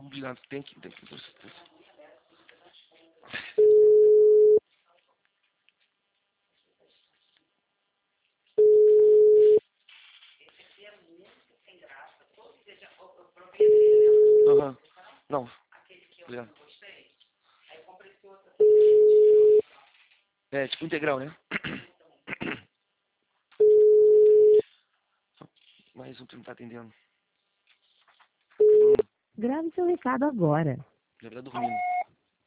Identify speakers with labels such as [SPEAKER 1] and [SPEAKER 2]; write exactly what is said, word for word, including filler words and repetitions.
[SPEAKER 1] Obrigado. Tem que, tem que. Aham. Não. Obrigado. É, tipo integral, né? Mais um que não tá atendendo.
[SPEAKER 2] Grave seu recado agora.
[SPEAKER 1] Já tá dormindo.